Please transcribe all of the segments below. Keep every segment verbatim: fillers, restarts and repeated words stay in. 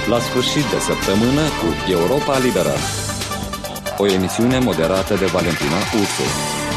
La sfârșit de săptămână cu Europa Liberă. O emisiune moderată de Valentina Ursu.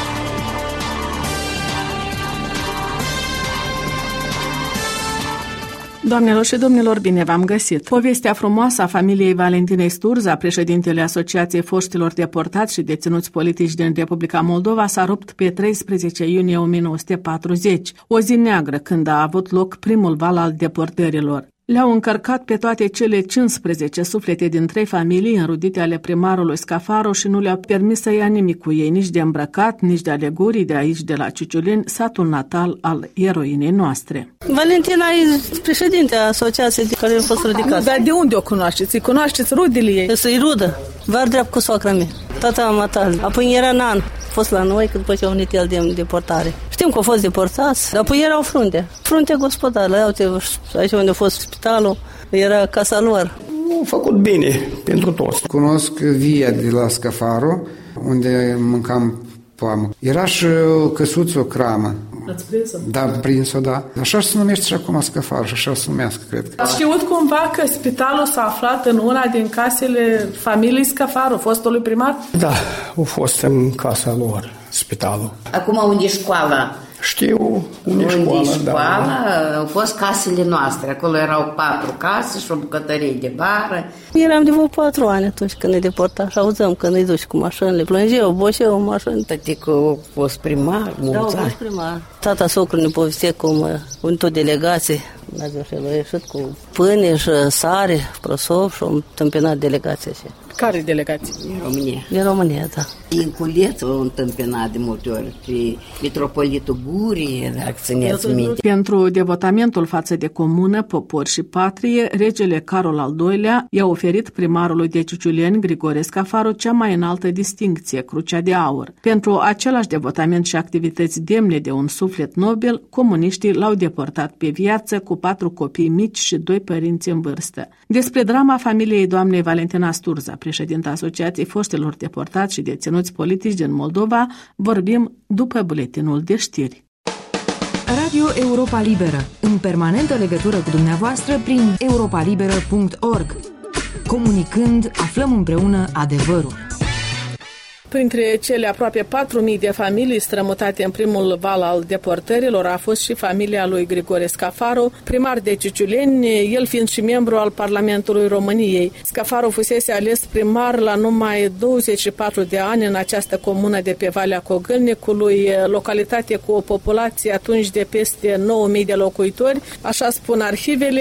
Doamnelor și domnilor, bine v-am găsit! Povestea frumoasă a familiei Valentinei Sturza, președintele Asociației Foștilor Deportați și Deținuți Politici din Republica Moldova, s-a rupt pe treisprezece iunie o mie nouă sute patruzeci, o zi neagră când a avut loc primul val al deportărilor. Le-au încărcat pe toate cele cincisprezece suflete din trei familii înrudite ale primarului Scafaro și nu le-au permis să ia nimic cu ei, nici de îmbrăcat, nici de alegorii de aici, de la Ciuciuleni, satul natal al eroinei noastre. Valentina e președintea asociației de care a fost ridicată. Dar de unde o cunoașteți? Îi cunoașteți rudele ei? Să-i rudă. Var drept cu soacra mea. Tata matale. Apoi era nan. A fost la noi, că după ce a venit el de deportare. Știm că au fost deportați, dar apoi erau frunte. Frunte gospodară. Uite, aici unde a fost spitalul, era casa lor. Au făcut bine pentru toți. Cunosc via de la Scafaro, unde mâncam poamă. Era și căsuță, o cramă. Ați prins-o? Da, am prins-o, da. Așa se numește și acum Scafaro, și așa se numească, cred. Ați știut cumva că spitalul s-a aflat în una din casele familiei Scafaro, fostului primar? Da, a fost în casa lor, spitalul. Acum unde e școala? Știu unde e școala, unde școala, da. Au fost casele noastre. Acolo erau patru case și o bucătărie de bară. Eram de vreo patru ani atunci când ne deporta și auzăm că ne duci cu mașinile. Plângeau, boșeau mașini. Tătică a fost primar, mulți Da, a ani. fost primar. Tata socru ne povestea cum în tot delegație, a ieșit cu pâine și sare, prosop și am întâmpinat delegația așa. Care delegație? În România. Din România, da. În Culeț o întâmpinat de multe ori. Și mitropolitul Gurii, dacă țineți minte. Pentru devotamentul față de comună, popor și patrie, regele Carol al doilea i-a oferit primarului de Ciuciuleni, Grigore Scafaro, cea mai înaltă distincție, Crucea de Aur. Pentru același devotament și activități demne de un suflet nobil, comuniștii l-au deportat pe viață cu patru copii mici și doi părinți în vârstă. Despre drama familiei doamnei Valentina Sturza, președinta Asociației Foștilor Deportați și Deținuți Politici din Moldova, vorbim după buletinul de știri. Radio Europa Liberă, în permanentă legătură cu dumneavoastră prin europa liberă punct org. Comunicând, aflăm împreună adevărul. Printre cele aproape patru mii de familii strămutate în primul val al deportărilor a fost și familia lui Grigore Scafaro, primar de Ciuciuleni, el fiind și membru al Parlamentului României. Scafaro fusese ales primar la numai douăzeci și patru de ani în această comună de pe Valea Cogâlnicului, localitate cu o populație atunci de peste nouă mii de locuitori. Așa spun arhivele,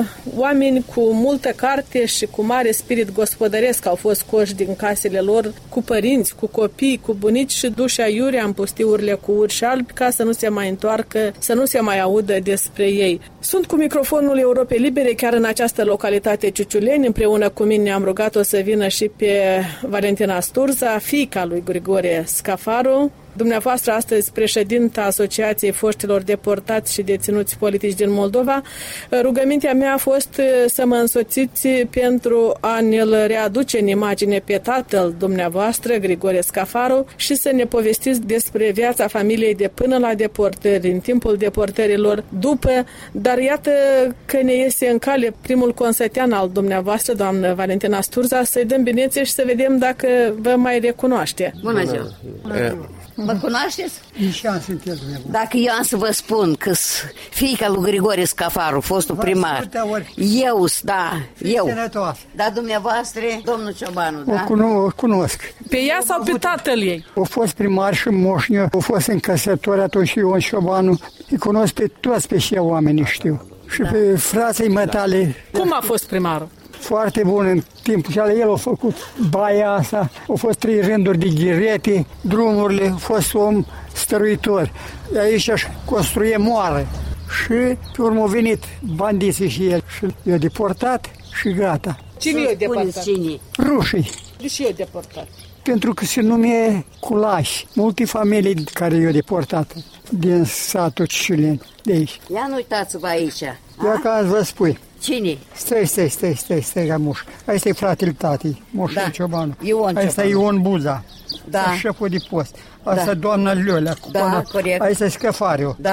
oameni cu multă carte și cu mare spirit gospodăresc au fost scoși din casele lor cu părinți, cu copii, cu bunici și duși aiurea în pustiurile cu urși albi ca să nu se mai întoarcă, să nu se mai audă despre ei. Sunt cu microfonul Europei Libere chiar în această localitate Ciuciuleni. Împreună cu mine am rugat-o să vină și pe Valentina Sturza, fiica lui Grigore Scafaro. Dumneavoastră, astăzi, președinta Asociației Foștilor Deportați și Deținuți Politici din Moldova, rugămintea mea a fost să mă însoțiți pentru a ne-l readuce în imagine pe tatăl dumneavoastră, Grigore Scafaro, și să ne povestiți despre viața familiei de până la deportări, în timpul deportărilor, după, dar iată că ne iese în cale primul consătean al dumneavoastră, doamnă Valentina Sturza, să-i dăm binețe și să vedem dacă vă mai recunoaște. Bună ziua! Bună ziua. Vă cunoașteți? Nici an sunteți dumneavoastră. Dacă eu am să vă spun că fiica lui Grigore Scafaro, fostul primar, eu, da, eu, dar dumneavoastră, domnul Ciobanu, da? O cunosc. Pe ea sau pe tatăl ei? Au fost primar și moșniu, au fost încăsători atunci și Ion Ciobanu. Îi cunosc pe toți pe și oamenii, știu. Și da. Pe frații mătale. Cum a fost primarul? Foarte bun în timpul și el a făcut baia asta, au fost trei rânduri de ghirete, drumurile, a fost om stăruitor. Aici își construie moară și pe urmă au venit bandiții și el și i-a deportat și gata. Cine i-a deportat? Rușii. De ce i-a deportat? Pentru că se nume Culași. Multe familii care i-au deportat din satul Ciuciuleni, de aici. Ia nu uitați-vă aici. Ia ca azi vă spui. Cine? Stai, stai, stai, stai, stai, Gamuș. Asta e fratele tatei, Moș da. Ciobanu. Ion Asta e Ion Buza. Da. Șeful de post. Asta da. Doamna Liolea. Da, corect. Asta e Scafariu. Da.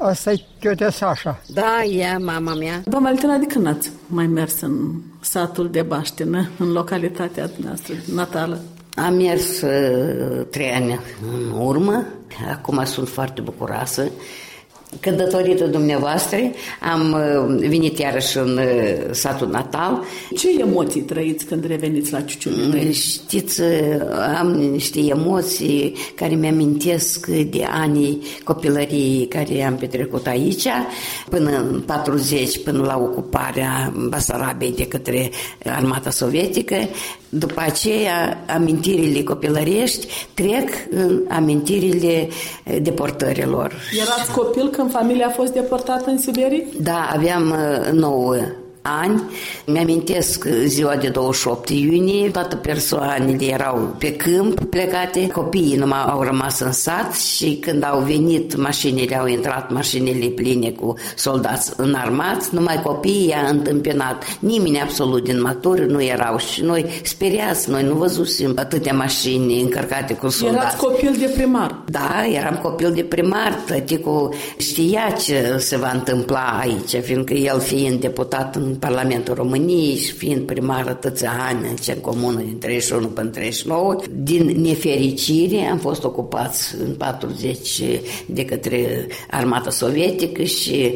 Asta e tiotea Sașa. Da, ea, mama mea. Doamna Valentina, de când ați mai mers în satul de Baștină, în localitatea noastră natală? Am mers uh, trei ani în urmă, acum sunt foarte bucuroasă că datorită dumneavoastră am uh, venit iarăși în uh, satul natal. Ce emoții trăiți când reveniți la Ciuciuleni? Știți, am niște emoții care mi-amintesc de anii copilării care am petrecut aici, până în patruzeci, până la ocuparea Basarabiei de către armata sovietică. După aceea, amintirile copilărești trec în amintirile deportărilor. Erați copil când familia a fost deportată în Siberie? Da, aveam nouă ani. Mi-amintesc ziua de douăzeci și opt iunie, toate persoanele erau pe câmp plecate, copiii numai au rămas în sat și când au venit mașinile, au intrat mașinile pline cu soldați înarmați, numai copiii i-a întâmpinat. Nimeni absolut din maturi nu erau și noi speriați, noi nu văzusem atâtea mașini încărcate cu soldați. Erați copil de primar? Da, eram copil de primar, tăticul știa ce se va întâmpla aici, fiindcă el fiind deputat în Parlamentul României și fiind primar atâția ani în comună din treizeci și unu până treizeci și nouă, din nefericire am fost ocupați în patruzeci de către armata sovietică și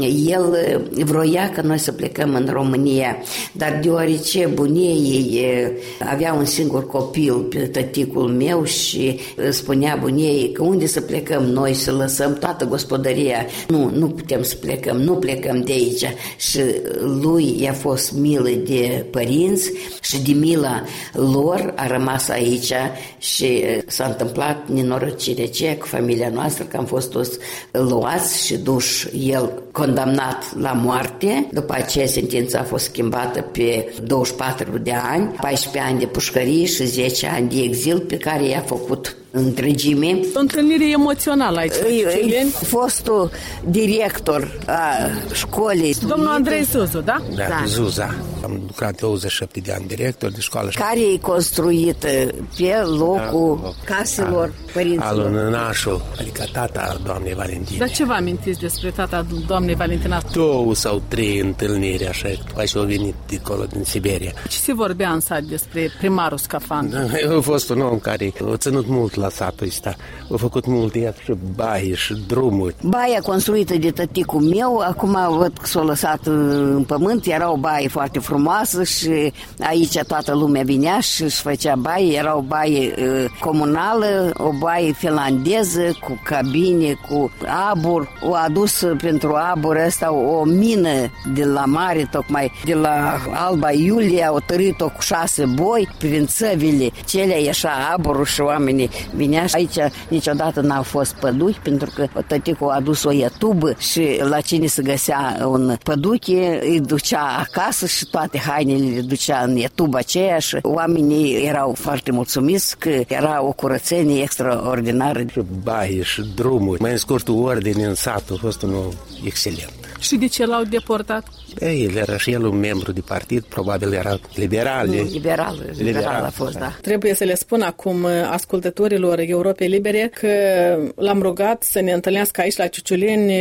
el vroia ca noi să plecăm în România, dar deoarece bunei avea un singur copil pe tăticul meu și spunea bunei că unde să plecăm noi, să lăsăm toată gospodăria, nu, nu putem să plecăm, nu plecăm de aici și lui i-a fost milă de părinți și de mila lor a rămas aici și s-a întâmplat nenorocirea aceea cu familia noastră, că am fost toți luați și duși, el condamnat la moarte. După aceea sentința a fost schimbată pe douăzeci și patru de ani, paisprezece ani de pușcărie și zece ani de exil pe care i-a făcut întregime. O întâlnire emoțională aici. E, fostul director a școlii. Domnul Andrei Zuzu, da? Da, da. Zuza. Am lucrat douăzeci și șapte de ani director de școală. Care e construită pe locul da, caselor da, părinților. Al nănașul, adică tata doamnei Valentina. Dar ce vă amintiți despre tata doamnei Valentina? Două sau trei întâlniri, așa, după ce au venit dincolo din Siberia. Ce se vorbea în sat despre primarul Scafan? Da, a fost un om care a ținut mult la satul ăsta. A făcut multe, iată, și baie și drumuri. Baia construită de tăticul meu, acum văd că s-a lăsat în pământ, era o baie foarte frumoasă și aici toată lumea vinea și își făcea baie, era o baie uh, comunală, o baie finlandeză cu cabine, cu abur. O adus pentru abur ăsta o mină de la mare, tocmai de la Alba Iulia, o tărit-o cu șase boi prin țăvile. Celea ieșea aburul și oamenii vinea. Aici niciodată n-au fost păduchi, pentru că tăticul a adus o ietubă și la cine se găsea un păduche îi ducea acasă și toate hainele le ducea în ietuba aceea și oamenii erau foarte mulțumiți că era o curățenie extraordinară. Și baie și drumuri. Mai în scurtul ordine în satul a fost un om excelent. Și de ce l-au deportat? El era și el un membru de partid, probabil era liberal. Nu, liberal, liberal, liberal a fost, da. Trebuie să le spun acum ascultătorilor Europei Libere că l-am rugat să ne întâlnească aici la Ciuciuleni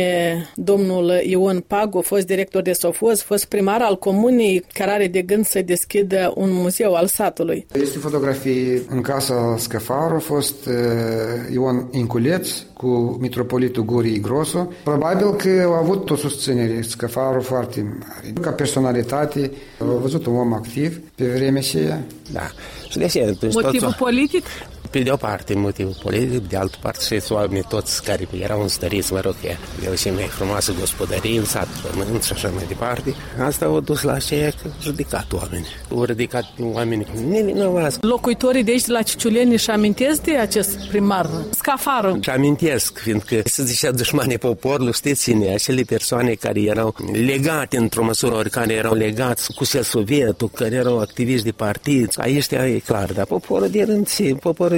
domnul Ion Pagu, fost director de Sofoz, fost primar al comunei care are de gând să deschidă un muzeu al satului. Este fotografii în casa Scăfaru, a fost uh, Ion Inculeț cu mitropolitul Gurii Grosu. Probabil că a avut o susținere Scăfaru foarte mare. Ca personalitate, a văzut un om activ pe vremea aceea. Da. Și de aceea, motivul politic? Pe de o parte motivul politic, de altă parte și oamenii toți care erau înstăriți, mă rog, eu și mai frumoasă gospodărie în sat, pământ și așa mai departe. Asta au dus la aceea că au ridicat oameni. Au ridicat oamenii nevinovați. Locuitorii de aici de la Ciuciuleni își amintesc de acest primar Scafaru? Și amintesc, fiindcă se zicea dușmanii poporului, știți cine, acele persoane care erau legate într-o măsură oricare, erau legați cu sovietul, care erau activiști de partid. Aici e clar, dar poporul de rând, poporul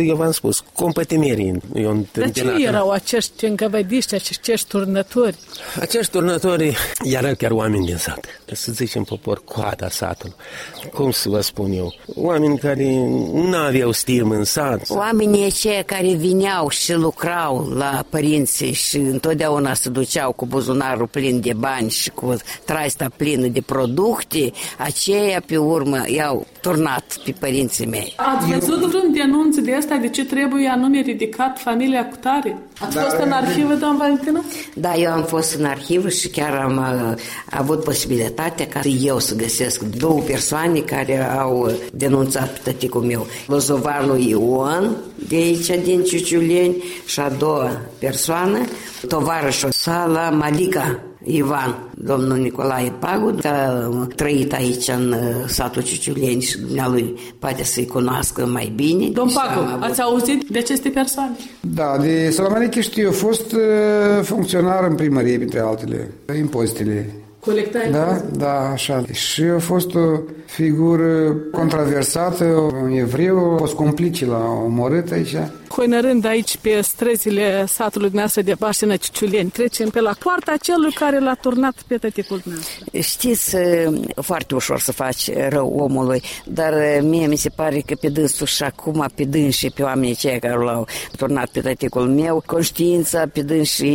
eu v-am spus, compătimerii. Dar ce erau acești încăvădiști, acești turnători? Acești turnători erau chiar oameni din sat. Să zicem popor coada satului. Cum să vă spun eu? Oameni care nu aveau stimă în sat. Oamenii aceia care vineau și lucrau la părinții și întotdeauna se duceau cu buzunarul plin de bani și cu traista plină de producte, aceia pe urmă i-au turnat pe părinții mei. Ați văzut vreun denunț de asta de ce trebuie anume ridicat familia cu tare? Ați fost în arhivă, doamna Valentina? Da, eu am fost în arhivă și chiar am uh, avut posibilitatea ca eu să găsesc două persoane care au denunțat pe tăticul meu. Lozovarul Ion, de aici din Ciuciuleni, și a doua persoană, tovarășul Sala Malica Ivan, domnul Nicolae Pagu, a trăit aici în satul Ciuciuleni și dumnealui poate să-i cunoască mai bine. Domn Pagu, avut... ați auzit de aceste persoane? Da, de Salamaniche știu, a fost funcționar în primărie, printre altele, impozitele. Colectai? Da, da, așa. Și a fost o figură controversată, un evreu, a fost complice la omorât aici. Hoinărând aici pe străzile satului dumneavoastră de Baștină Ciuciuleni, trecem pe la poarta celui care l-a turnat pe tăticul dumneavoastră. Știți, foarte ușor să faci rău omului, dar mie mi se pare că pe dânsul și acum pe dânsii, pe oamenii cei care l-au turnat pe tăticul meu, conștiința pe dânsii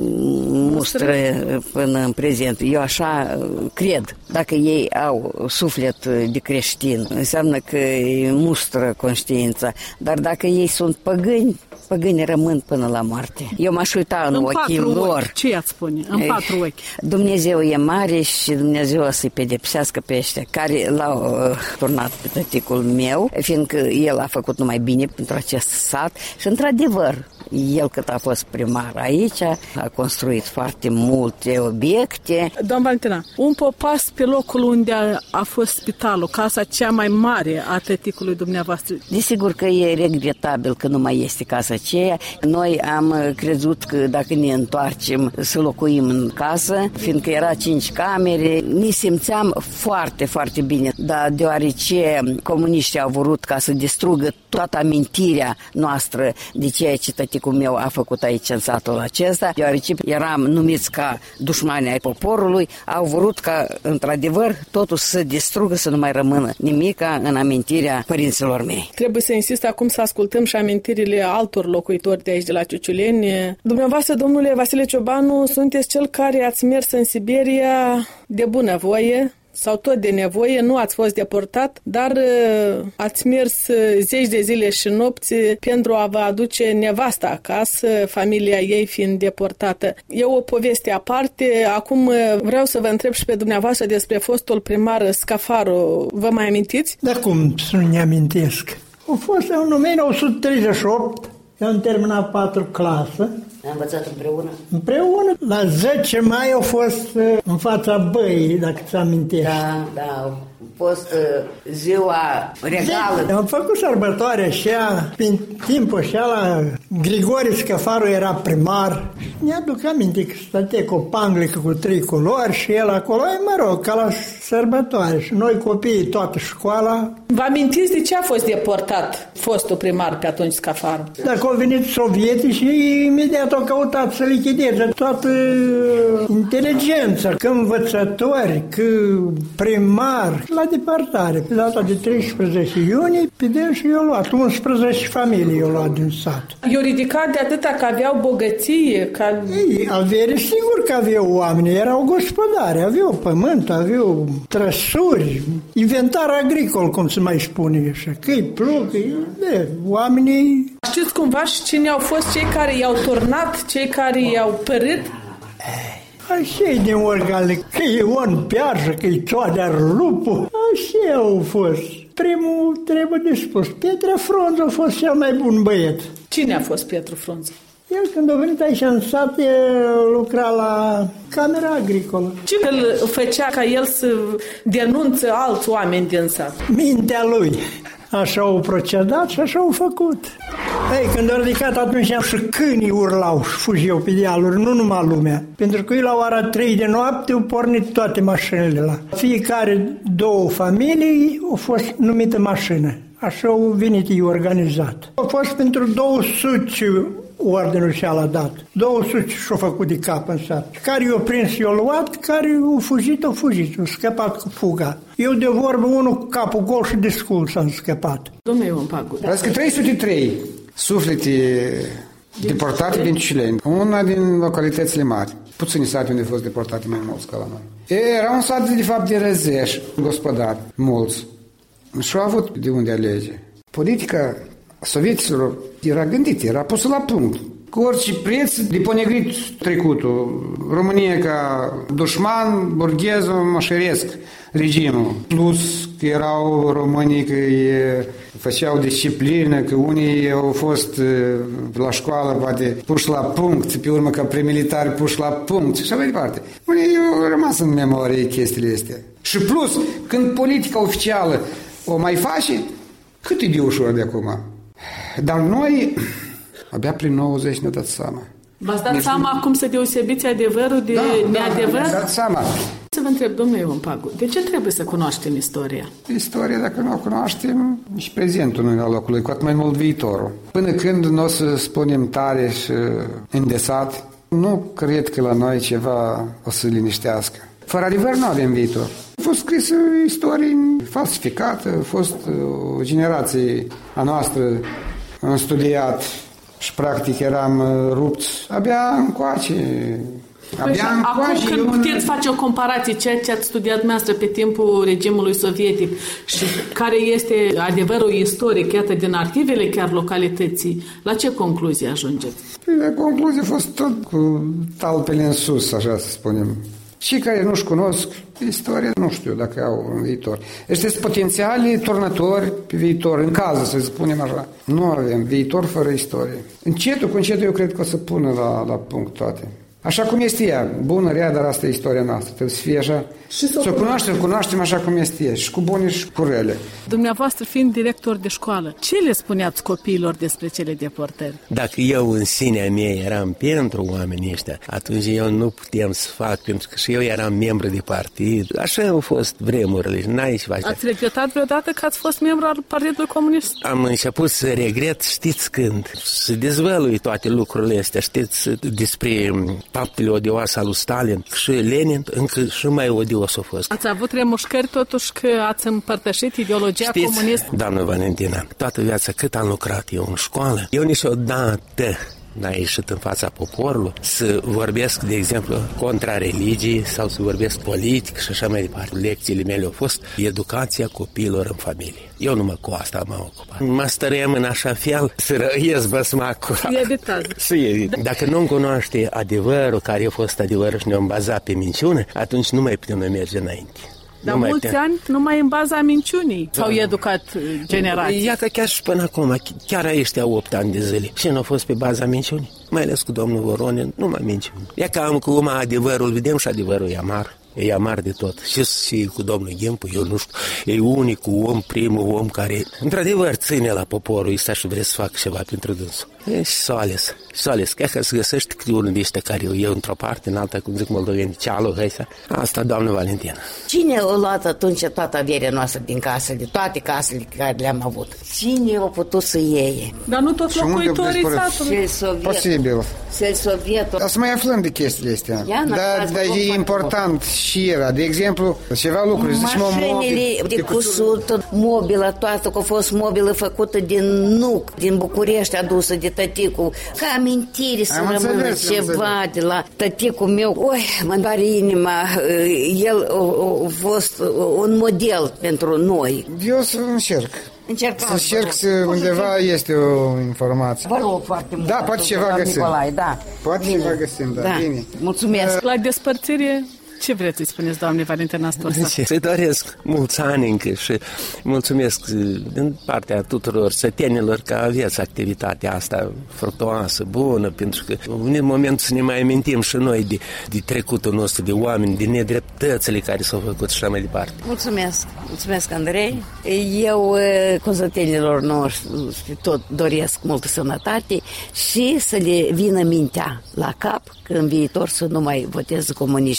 mustră până în prezent. Eu așa cred. Dacă ei au suflet de creștin, înseamnă că îi mustră conștiința, dar dacă ei sunt păgâni, păgânii rămân până la moarte. Eu m-aș uita în, în ochii lor. Ochi. Ce i-ați spune? În patru ochi. Dumnezeu e mare și Dumnezeu o să-i pedepsească pe ăștia care l-au uh, turnat pe tăticul meu, fiindcă el a făcut numai bine pentru acest sat și, într-adevăr, el cât a fost primar aici, a construit foarte multe obiecte. Doamna Valentina, un popas pe locul unde a, a fost spitalul, casa cea mai mare a tăticului dumneavoastră. Desigur că e regretabil că nu mai este casa aceea. Noi am crezut că dacă ne întoarcem să locuim în casă, fiindcă era cinci camere, ne simțeam foarte, foarte bine. Dar deoarece comuniștii au vrut ca să distrugă toată amintirea noastră de ceea ce tăticul meu a făcut aici în satul acesta, deoarece eram numiți ca dușmani ai poporului, au vrut ca, într-adevăr, totul să distrugă, să nu mai rămână nimica în amintirea părinților mei. Trebuie să insist acum să ascultăm și amintirile altor locuitori de aici, de la Ciuciuleni. Dumneavoastră, domnule Vasile Ciobanu, sunteți cel care ați mers în Siberia de bunăvoie, sau tot de nevoie, nu ați fost deportat, dar uh, ați mers zeci de zile și nopți pentru a vă aduce nevasta acasă, familia ei fiind deportată. E o poveste aparte. Acum uh, vreau să vă întreb și pe dumneavoastră despre fostul primar Scafaru. Vă mai amintiți? Da, cum să nu ne amintesc? A fost în o mie nouă sute treizeci și opt, eu am terminat patru clasă. Am învățat împreună? Împreună. La zece mai au fost în fața băii, dacă ți amintești. Da, da, a fost uh, ziua regală. Am făcut sărbătoarea așa, prin timpul așa, la Grigore Scafaru era primar. Mi-aduc aminte că stătea cu o panglică cu trei culori și el acolo, e, mă rog, ca la sărbătoare. Și noi copiii, toată școala. Vă amintiți de ce a fost deportat fostul primar pe atunci Scafaru? Dacă au venit sovietii și imediat au căutat să lichideze toată inteligența, că învățători, că primar, la departare. Pe data de treisprezece iunie, pe dânsi i-au luat, unsprezece familii i-au luat din sat. I-au ridicat de atâta că aveau bogăție? Ca... Ei, avere, sigur că aveau oameni, erau gospodari, aveau pământ, aveau trăsuri, inventar agricol, cum se mai spune așa, că-i plug, de, oamenii... Știți cumva și cine au fost cei care i-au turnat, cei care i-au părât? Așa din orgale, că e Ion Piarșă, că e Toader Lupu, așa au fost. Primul trebuie de spus, Petre Frunză a fost cel mai bun băiet. Cine a fost Petru Frunză? El când a venit aici în sat, lucra la camera agricolă. Ce îl făcea ca el să denunțe alți oameni din sat? Mintea lui. Așa au procedat și așa au făcut. Ei, când au ridicat atunci și câinii urlau și fugeau pe dealuri, nu numai lumea. Pentru că ei la ora trei de noapte au pornit toate mașinile la. Fiecare două familii au fost numită mașină. așa au venit ei organizat. A fost pentru două sute ordinul și-a l-a dat. două sute și-au făcut de cap în sat. Care i-au prins, i-au luat, care au fugit, au fugit, au scăpat cu fuga. Eu de vorbă, unul cu capul gol și de scul s-a scăpat. Domnule Ion Pagu. Vreau că trei sute trei suflete deportate din Cileni. Una din localitățile mari. Puțini sate unde au fost deportate mai mulți ca la noi. Era un sat, de fapt, de răzeși, gospodari, mulți. Și au avut de unde alege. Politica sovieților era gândită, era pusă la punct. Cu orice preț de ponegrit trecutul. România ca dușman, burghezul, mășăresc regimul. Plus că erau românii că făceau disciplină, că unii au fost la școală, poate, puși la punct, pe urmă ca premilitari puși la punct și așa mai departe. Unii au rămas în memorie chestiile astea. Și plus, când politica oficială o mai face, cât e de ușor de acum. Dar noi, abia prin nouăzeci ne-a dat seama. V-ați dat seama acum să deosebiți adevărul de da, neadevăr? Da, ne-a dat seama. Să vă întreb, domnule Ion Pagu, de ce trebuie să cunoaștem istoria? Istoria, dacă nu o cunoaștem, și prezentul nu e la locul lui, cu atât mai mult viitorul. Până când nu o să spunem tare și îndesat, nu cred că la noi ceva o să liniștească. Fără adevăr nu avem viitor. A fost scrisă istorie falsificată, a fost o generație a noastră am studiat și practic eram rupți abia încoace. Abia păi acum când un... puteți face o comparație, ceea ce ați studiat dumneavoastră pe timpul regimului sovietic și care este adevărul istoric, iată, din arhivele chiar localității, la ce concluzie ajungeți? Păi, concluzia a fost tot cu talpele în sus, așa să spunem. Cei care nu-și cunosc istoria, nu știu dacă au un viitor. Ăștia sunt potențiali turnători pe viitor, în cazul, să spunem așa. Nu avem viitor fără istorie. Încetul cu încetul eu cred că o să pună la, la punct toate. Așa cum este ea, bună, rea, dar asta e istoria noastră. Trebuie să fie așa, să o cunoaștem, cunoaștem așa cum este ea, și cu bune și cu rele. Dumneavoastră fiind director de școală, ce le spuneați copiilor despre cele deportări? Dacă eu în sinea mea eram pentru oamenii ăștia, atunci eu nu puteam să fac, pentru că și eu eram membru de partid. Așa au fost vremurile, n-ai ce face. Ați regretat vreodată că ați fost membru al Partidului Comunist? Am început să regret, știți când, să dezvălui toate lucrurile astea, știți, despre faptele odioase al lui Stalin și Lenin, încă și mai odios a fost. Ați avut remușcări totuși că ați împărtășit ideologia Știți, comunistă? Doamnă Valentina, toată viața cât am lucrat eu în școală, eu niciodată n-a ieșit în fața poporului să vorbesc, de exemplu, contra religiei sau să vorbesc politic și așa mai departe. Lecțiile mele au fost educația copiilor în familie. Eu numai cu asta m-am ocupat. Mă stăream în așa fel să ies băsmacul. Dacă nu-mi cunoaște adevărul, care a fost adevărul și ne-am bazat pe minciună, atunci nu mai putem merge înainte. Dar nu mulți ani numai în baza minciunii s-au educat generații. Iată chiar și până acum, chiar ăștia opt ani de zile. Și nu a fost pe baza minciunii, mai ales cu domnul Voronin, numai minciuni. E ca am cu umă adevărul, vedem și adevărul e amar. E amar de tot. Și, și cu domnul Ghempu, eu nu știu, e unicul om, primul om care, într-adevăr, ține la poporul ăsta și vrea să facă ceva pentru dânsul. E și s-o ales. S-o ales. Chiar că să găsești câte unul de ăștia care eu într-o parte, în alta, cum zic moldoveni, cealu, hăisa. Asta, doamnă Valentina. Cine a luat atunci toată averea noastră din casă, de toate casele care le-am avut? Cine a putut să iei? Dar nu toți locuitorii satului. Posibil. Cel sovietul. O să mai aflăm de chestiile astea. Dar da, e important și era, de exemplu, ceva lucruri. Mașinile de cusut, mobilă, toată, că a fost mobilă făcută din nuc, din București adusă de tăticul. Ca amintiri să am rămână înțeles, ceva de la tăticul meu. Oi, mă doare inima. El a, a fost un model pentru noi. Eu să încerc. Încercați, să încerc să undeva este o informație. Vă rog foarte mult. Da, poate ceva găsim. Nicolae, da. Poate bine. Ceva găsim, da. da. Bine. Mulțumesc. La despărțire, ce vreți să-i spuneți, doamne Valentina Storsa? Să-i doresc mulți ani încă și mulțumesc din partea tuturor sătenilor că aveți activitatea asta fructuoasă, bună, pentru că în momentul să ne mai amintim și noi de, de trecutul nostru, de oameni, de nedreptățile care s-au făcut și așa mai departe. Mulțumesc, mulțumesc, Andrei. Eu, cu sătenilor noștri, tot doresc multă sănătate și să le vină mintea la cap că în viitor să nu mai voteze comuniștii.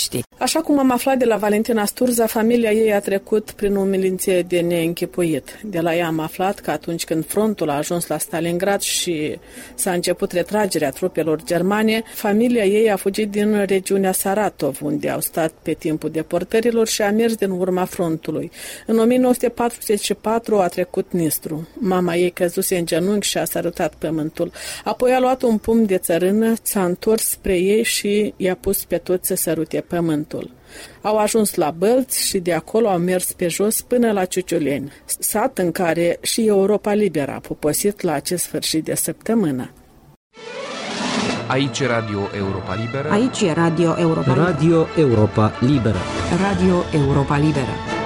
Așa cum am aflat de la Valentina Sturza, familia ei a trecut prin umilințe de neînchipuit. De la ea am aflat că atunci când frontul a ajuns la Stalingrad și s-a început retragerea trupelor germane, familia ei a fugit din regiunea Saratov, unde au stat pe timpul deportărilor și a mers din urma frontului. În o mie nouă sute patruzeci și patru a trecut Nistru. Mama ei căzuse în genunchi și a sărutat pământul. Apoi a luat un pumn de țărână, s-a întors spre ei și i-a pus pe toți să sărute pământul. Au ajuns la Bălți și de acolo au mers pe jos până la Ciuciuleni, sat în care și Europa Liberă a poposit la acest sfârșit de săptămână. Aici Radio Europa Liberă. Aici e Radio Europa Liberă. Radio Europa Liberă. Radio Europa Liberă.